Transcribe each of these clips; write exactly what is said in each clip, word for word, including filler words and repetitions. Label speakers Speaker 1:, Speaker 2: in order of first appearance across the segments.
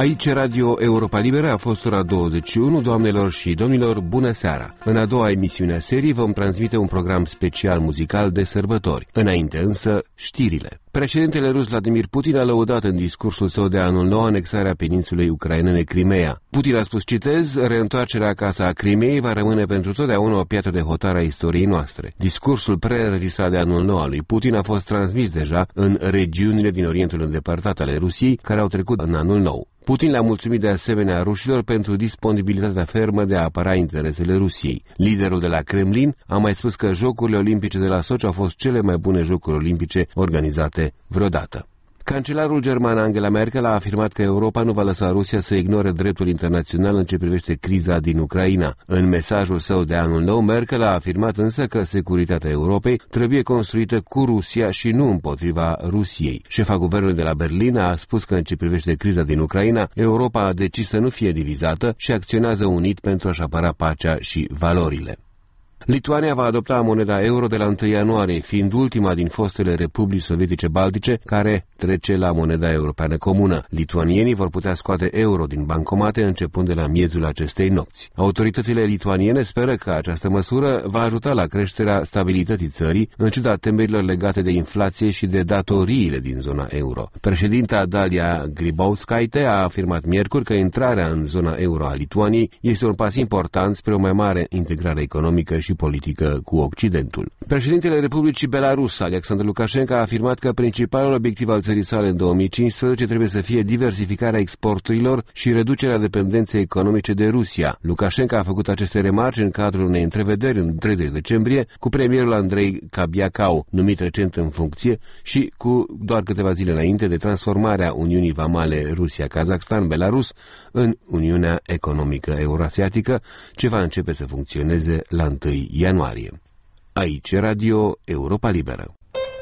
Speaker 1: Aici Radio Europa Liberă, a fost ora douăzeci și unu. Doamnelor și domnilor, bună seara! În a doua emisiune a serii vom transmite un program special muzical de sărbători. Înainte însă, știrile. Președintele rus Vladimir Putin a lăudat în discursul său de anul nou anexarea peninsulei ucrainene Crimea. Putin a spus, citez, reîntoarcerea acasă a Crimeei va rămâne pentru totdeauna o piatră de hotar a istoriei noastre. Discursul preînregistrat de anul nou al lui Putin a fost transmis deja în regiunile din Orientul îndepărtat ale Rusiei, care au trecut în anul nou. Putin le-a mulțumit de asemenea rușilor pentru disponibilitatea fermă de a apăra interesele Rusiei. Liderul de la Kremlin a mai spus că Jocurile Olimpice de la Sochi au fost cele mai bune Jocuri Olimpice organizate vreodată. Cancelarul german Angela Merkel a afirmat că Europa nu va lăsa Rusia să ignore dreptul internațional în ce privește criza din Ucraina. În mesajul său de anul nou, Merkel a afirmat însă că securitatea Europei trebuie construită cu Rusia și nu împotriva Rusiei. Șefa guvernului de la Berlin a spus că în ce privește criza din Ucraina, Europa a decis să nu fie divizată și acționează unit pentru a-și apăra pacea și valorile. Lituania va adopta moneda euro de la întâi ianuarie, fiind ultima din fostele republici sovietice baltice care trece la moneda europeană comună. Lituanienii vor putea scoate euro din bancomate începând de la miezul acestei nopți. Autoritățile lituaniene speră că această măsură va ajuta la creșterea stabilității țării, în ciuda temerilor legate de inflație și de datoriile din zona euro. Președinta Dalia Grybauskaite a afirmat miercuri că intrarea în zona euro a Lituaniei este un pas important spre o mai mare integrare economică și politică cu Occidentul. Președintele Republicii Belarus, Alexandru Lukashenko, a afirmat că principalul obiectiv al țării sale în două mii cincisprezece trebuie să fie diversificarea exporturilor și reducerea dependenței economice de Rusia. Lukashenko a făcut aceste remarci în cadrul unei întrevederi în treizeci decembrie cu premierul Andrei Kabiakau, numit recent în funcție, și cu doar câteva zile înainte de transformarea Uniunii Vamale Rusia-Kazakhstan-Belarus în Uniunea Economică Eurasiatică, ce va începe să funcționeze la întâi ianuarie. Aici Radio Europa Liberă.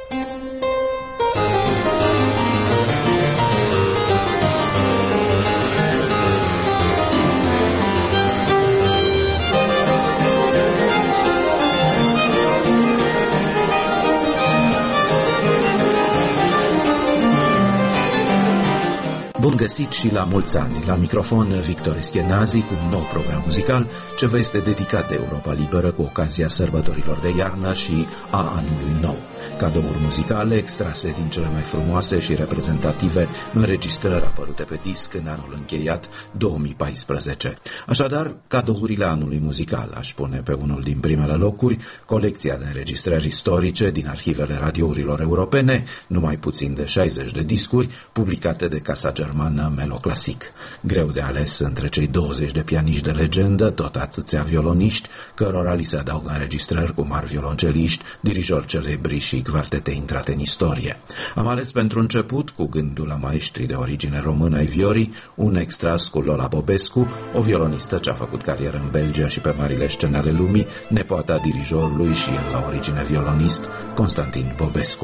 Speaker 2: Bun găsit și la mulți ani! La microfon Victor Eschenazi cu un nou program muzical ce vă este dedicat de Europa Liberă cu ocazia sărbătorilor de iarnă și a anului nou. Cadouri muzicale extrase din cele mai frumoase și reprezentative înregistrări apărute pe disc în anul încheiat două mii paisprezece. Așadar, cadourile anului muzical, aș pune pe unul din primele locuri colecția de înregistrări istorice din arhivele radiourilor europene, numai puțin de șaizeci de discuri, publicate de casa germană Meloclassic. Greu de ales între cei douăzeci de pianiști de legendă, tot atâția violoniști, cărora li se adaugă înregistrări cu mari violonceliști, dirijori celebri și quartete intrate în istorie. Am ales pentru început, cu gândul la maestrii de origine română ai viorii, un extras cu Lola Bobescu, o violonistă ce a făcut carieră în Belgia și pe marile scene ale lumii, nepoata dirijorului și el la origine violonist, Constantin Bobescu.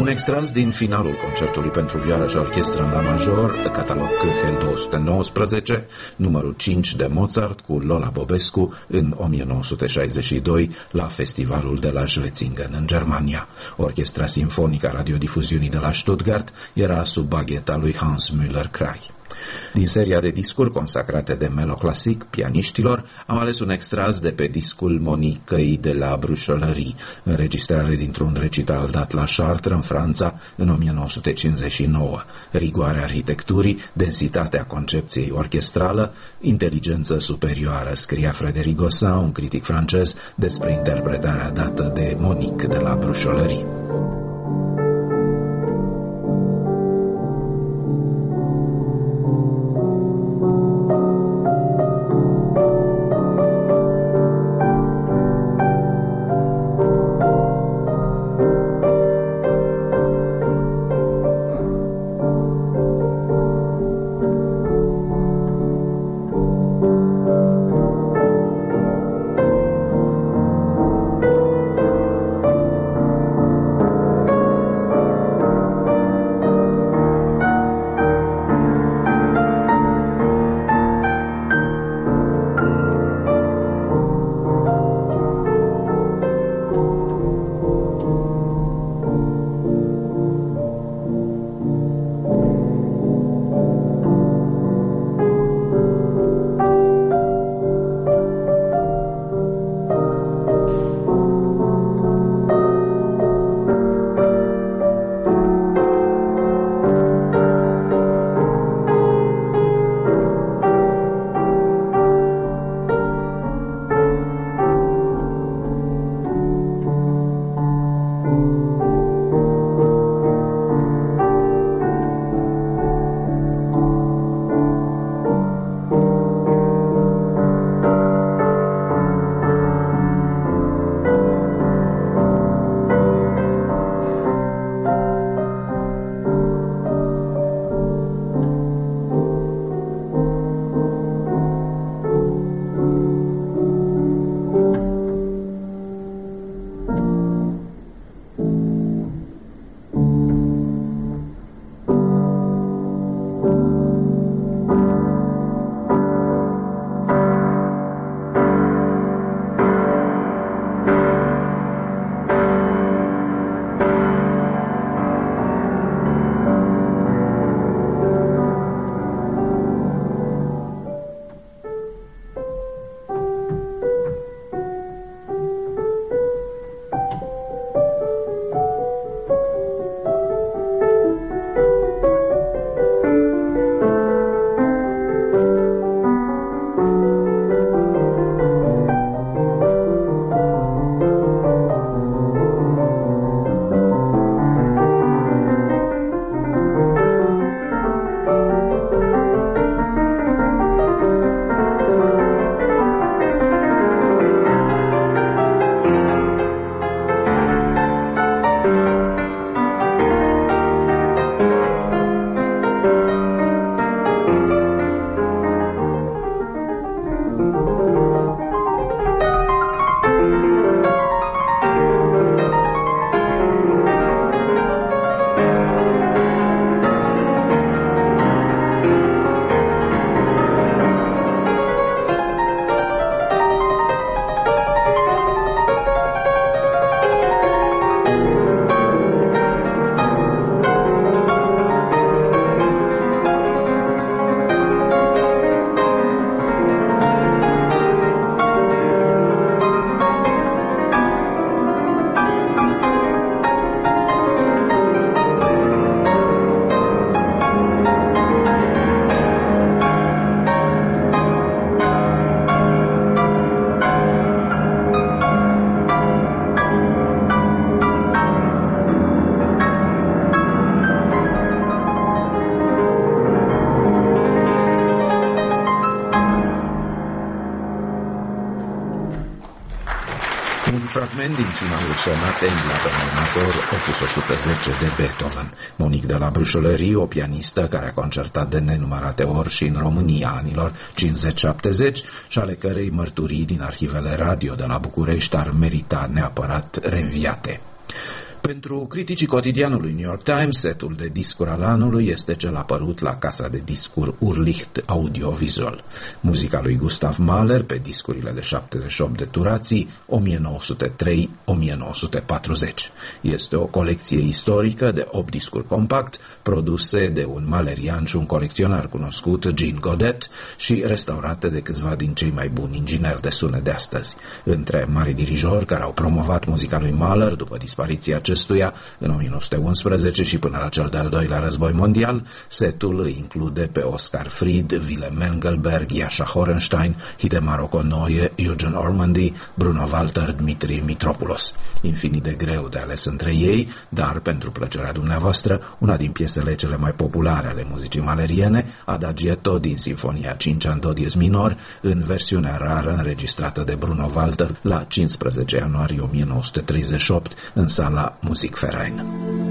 Speaker 2: Un extras din finalul concertului pentru vioară și orchestră în la major, catalog Köchel două sute nouăsprezece, numărul cinci de Mozart cu Lola Bobescu în o mie nouă sute șaizeci și doi la festivalul de la Schwetzingen în Germania. Orchestra simfonică a radiodifuziunii de la Stuttgart era sub bagheta lui Hans Müller-Kray. Din seria de discuri consacrate de meloclasic pianiștilor, am ales un extras de pe discul Monicăi de la Bruxollerie, înregistrare dintr-un recital dat la Chartres, în Franța, în o mie nouă sute cincizeci și nouă. Rigoarea arhitecturii, densitatea concepției orchestrală, inteligență superioară, scria Frédéric Gossin, un critic francez, despre interpretarea dată de Monique de la Bruxollerie. fragment din finalul sonatei la bemol major, opus o sută zece de Beethoven. Monique de la Bruxollerie, o pianistă care a concertat de nenumărate ori și în România anilor cincizeci șaptezeci și ale cărei mărturii din arhivele radio de la București ar merita neapărat reînviate. Pentru criticii cotidianului New York Times, setul de discuri al anului este cel apărut la casa de discuri Urlicht Audiovisual. Muzica lui Gustav Mahler pe discurile de șaptezeci și opt de turații o mie nouă sute trei - o mie nouă sute patruzeci. Este o colecție istorică de opt discuri compact produse de un malerian și un colecționar cunoscut, Gene Godet, și restaurate de câțiva din cei mai buni ingineri de sunet de astăzi. Între mari dirijori care au promovat muzica lui Mahler după dispariția acestuia în o mie nouă sute unsprezece și până la cel de-al doilea război mondial, setul îi include pe Oscar Fried, Willem Mengelberg, Jascha Horenstein, Hidemaro Konoye, Eugen Ormandy, Bruno Walter, Dmitri Mitropoulos. Infinit de greu de ales între ei, dar pentru plăcerea dumneavoastră, una din piesele cele mai populare ale muzicii maleriene, Adagietto din Sinfonia cinci în do diez minor, în versiunea rară înregistrată de Bruno Walter la cincisprezece ianuarie o mie nouă sute treizeci și opt în sala Musikverein.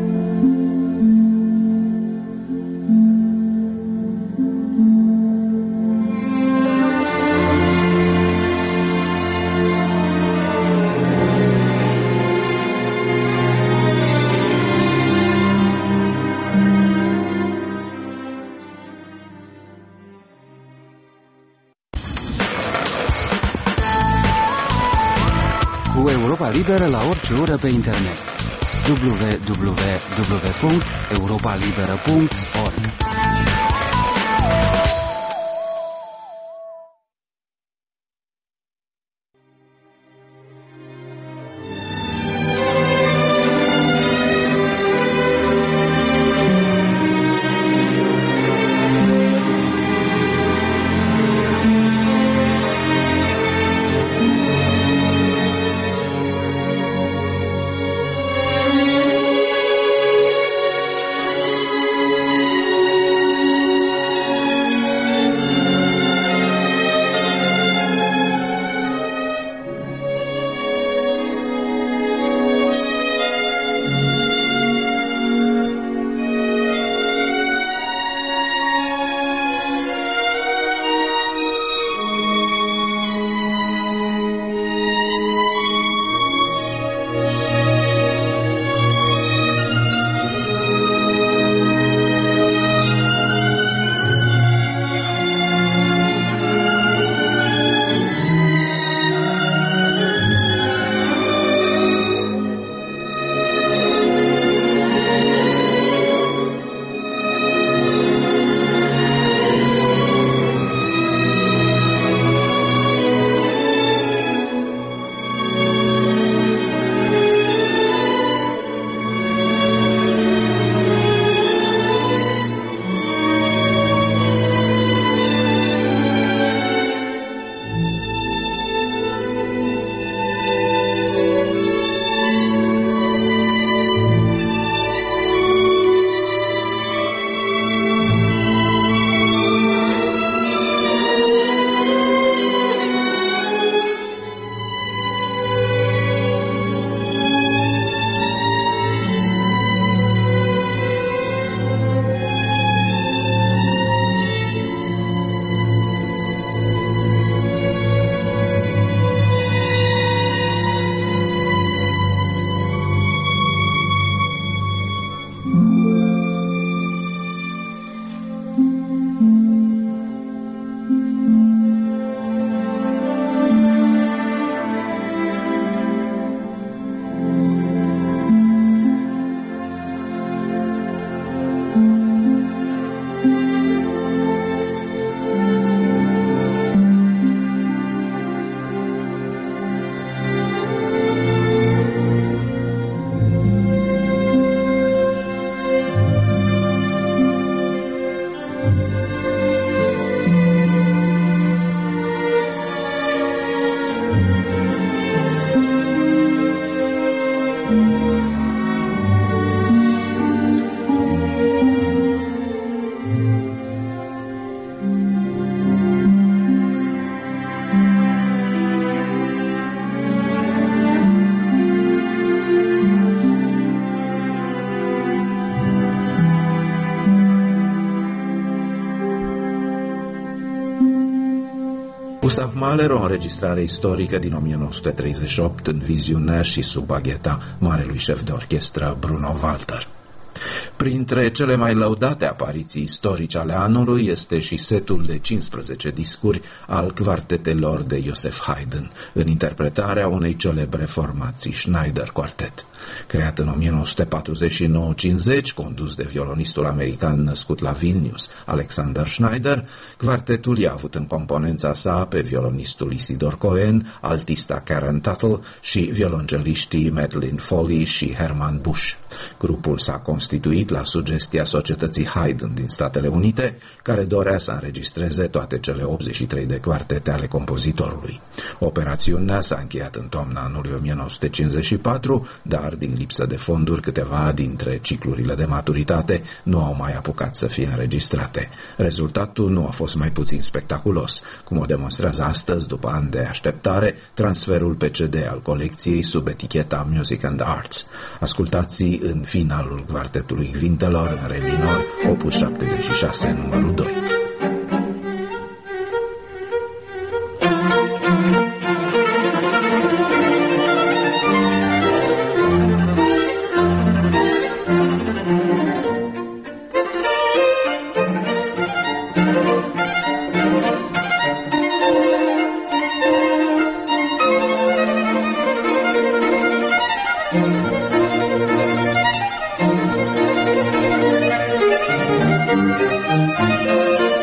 Speaker 3: Cu Europa Liberă la orice oră pe internet. w w w punct europa liberă punct org
Speaker 2: Gustav Mahler, o înregistrare istorică din o mie nouă sute treizeci și opt în viziunea și sub bagheta marelui șef de orchestră Bruno Walter. Printre cele mai lăudate apariții istorice ale anului este și setul de cincisprezece discuri al quartetelor de Joseph Haydn, în interpretarea unei celebre formații Schneider Quartet. Creat în o mie nouă sute patruzeci și nouă cincizeci, condus de violonistul american născut la Vilnius, Alexander Schneider, quartetul i-a avut în componența sa pe violonistul Isidor Cohen, altista Karen Tuttle și violonceliștii Madeline Foley și Herman Busch. Grupul s-a constituit la sugestia Societății Haydn din Statele Unite, care dorea să înregistreze toate cele optzeci și trei de quartete ale compozitorului. Operațiunea s-a încheiat în toamna anului o mie nouă sute cincizeci și patru, dar din lipsă de fonduri, câteva dintre ciclurile de maturitate nu au mai apucat să fie înregistrate. Rezultatul nu a fost mai puțin spectaculos, cum o demonstrează astăzi, după ani de așteptare, transferul pe C D al colecției sub eticheta Music and Arts. Ascultați în finalul quartetului Quintelor în re minor, opus șaptezeci și șase, numărul doi.
Speaker 4: Thank you.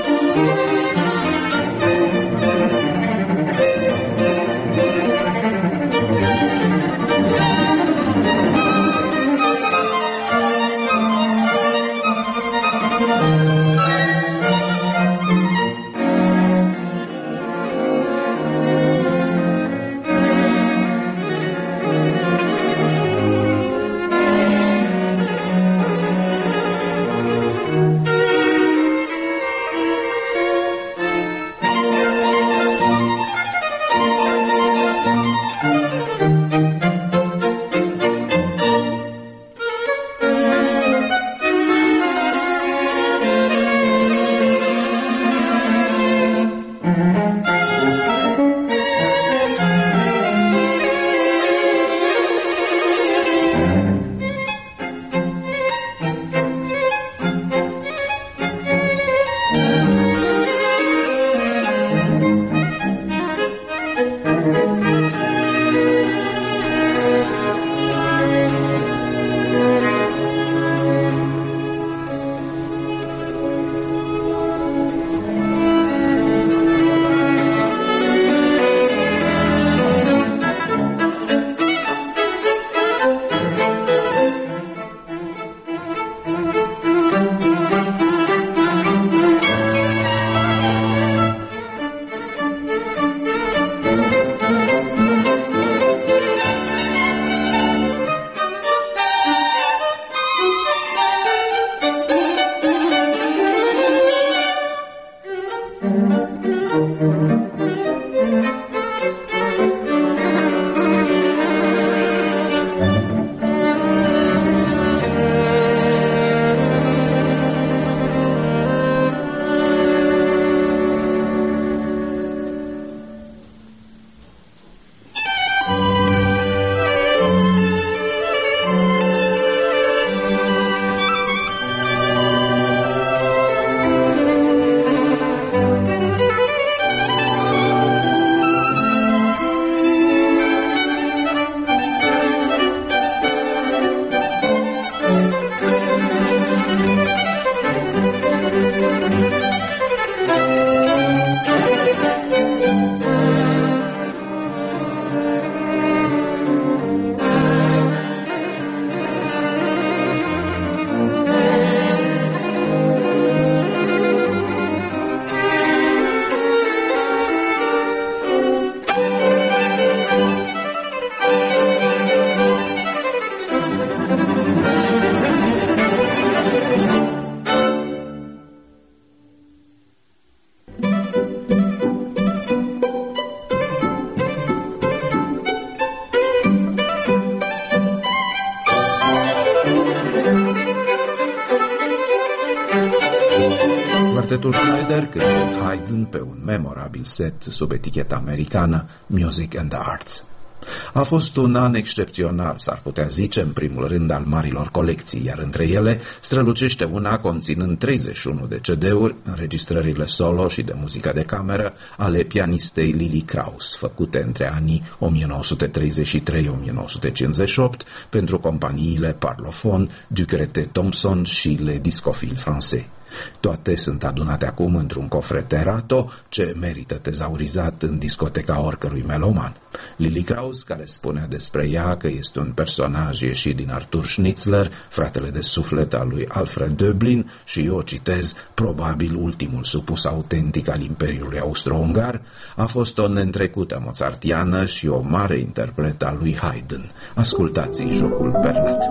Speaker 2: Quintetul Schneider cântând Haydn pe un memorabil set sub eticheta americană Music and the Arts. A fost un an excepțional, s-ar putea zice, în primul rând al marilor colecții, iar între ele strălucește una conținând treizeci și unu de C D-uri, înregistrările solo și de muzică de cameră ale pianistei Lily Krauss, făcute între anii o mie nouă sute treizeci și trei - o mie nouă sute cincizeci și opt pentru companiile Parlophone, Ducretet Thomson și Le Discophiles Français. Toate sunt adunate acum într-un cofreterato ce merită tezaurizat în discoteca oricărui meloman. Lily Krauss, care spunea despre ea că este un personaj ieșit din Arthur Schnitzler, fratele de suflet al lui Alfred Döblin, și eu citez, probabil ultimul supus autentic al Imperiului Austro-Ungar, a fost o neîntrecută mozartiană și o mare interpretă a lui Haydn. Ascultați jocul perlat.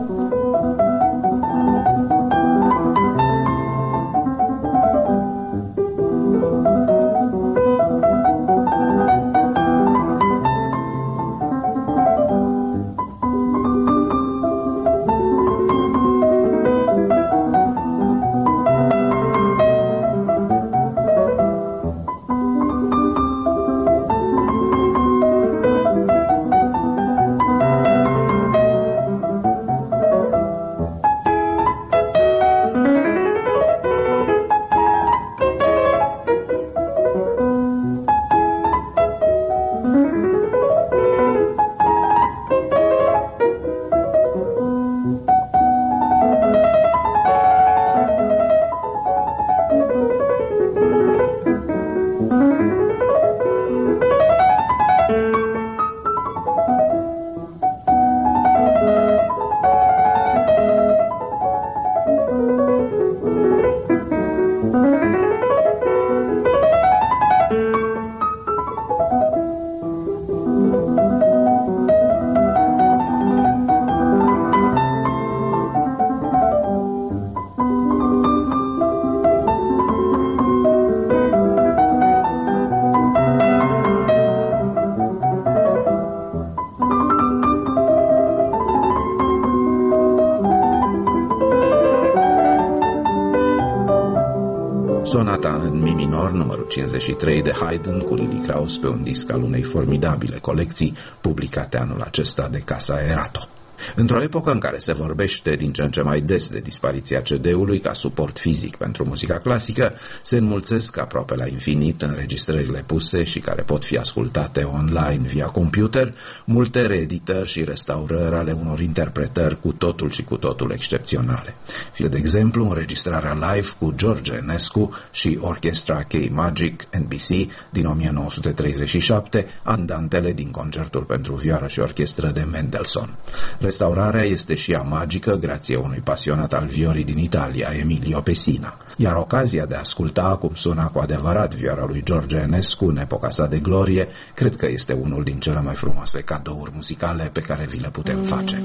Speaker 2: Sonata în mi minor, numărul cincizeci și trei de Haydn, cu Lily Krauss, pe un disc al unei formidabile colecții publicate anul acesta de Casa Erato. Într-o epocă în care se vorbește din ce în ce mai des de dispariția C D-ului ca suport fizic pentru muzica clasică, se înmulțesc aproape la infinit înregistrările puse și care pot fi ascultate online via computer, multe reeditări și restaurări ale unor interpretări cu totul și cu totul excepționale. Fie de exemplu înregistrarea live cu George Enescu și Orchestra K-Magic N B C din o mie nouă sute treizeci și șapte, andantele din concertul pentru vioară și orchestră de Mendelssohn. Restaurarea este și ea magică grație unui pasionat al viorii din Italia, Emilio Pessina. Iar ocazia de a asculta cum suna cu adevărat vioara lui George Enescu în epoca sa de glorie, cred că este unul din cele mai frumoase cadouri muzicale pe care vi le putem face.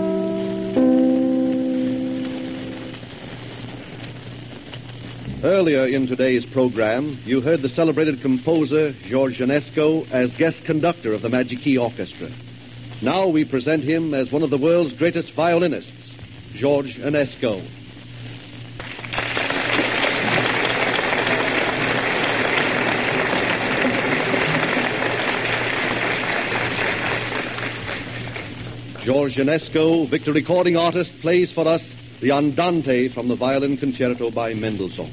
Speaker 4: Earlier in today's program, you heard the celebrated composer George Enescu as guest conductor of the Magic Key Orchestra. Now we present him as one of the world's greatest violinists, George Enescu. George Enescu, Victor Recording Artist, plays for us the Andante from the Violin Concerto by Mendelssohn.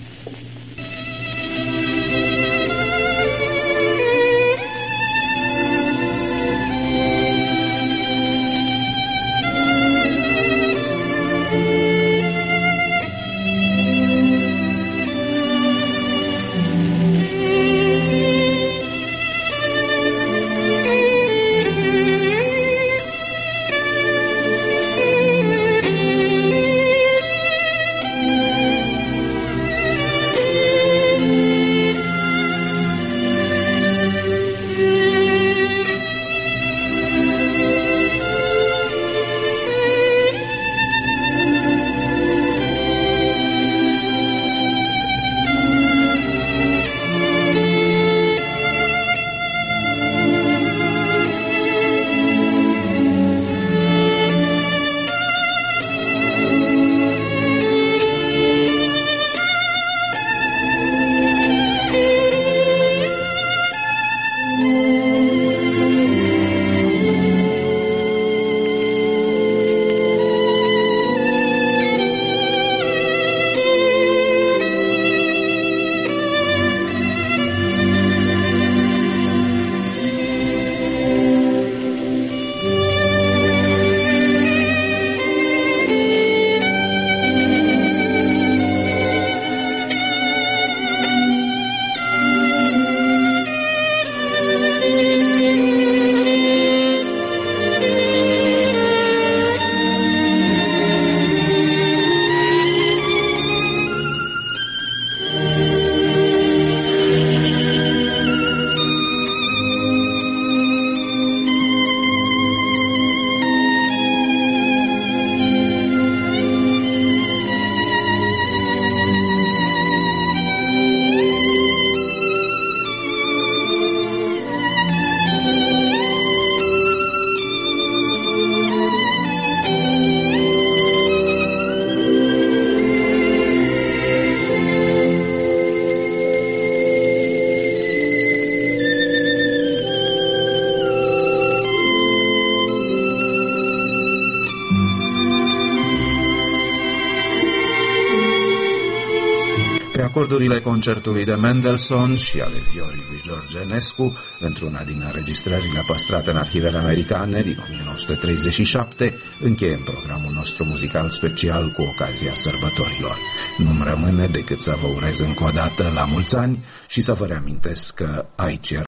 Speaker 2: acordurile concertului de Mendelssohn și ale viorii lui George Enescu, într-una din înregistrările păstrate în arhivele americane din o mie nouă sute treizeci și șapte, încheiem programul nostru muzical special cu ocazia sărbătorilor. Nu-mi rămâne decât să vă urez încă o dată la mulți ani și să vă reamintesc că aici